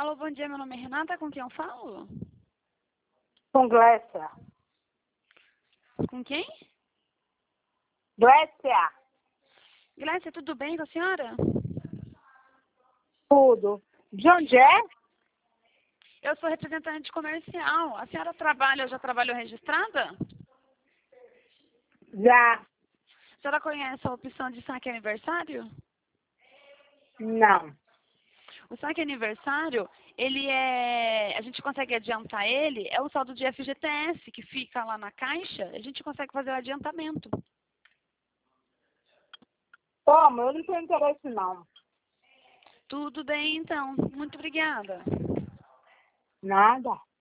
Alô, bom dia, meu nome é Renata, com quem eu falo? Com Glécia. Com quem? Glécia, Glécia, tudo bem com a senhora? tudo. De onde é? Eu sou representante comercial. A senhora já trabalhou registrada? Já. A senhora conhece a opção de saque aniversário? Não. O saque aniversário, a gente consegue adiantar ele, é o saldo de FGTS que fica lá na caixa, a gente consegue fazer o adiantamento. Toma, eu não tenho interesse, não. Tudo bem, então. Muito obrigada. Nada.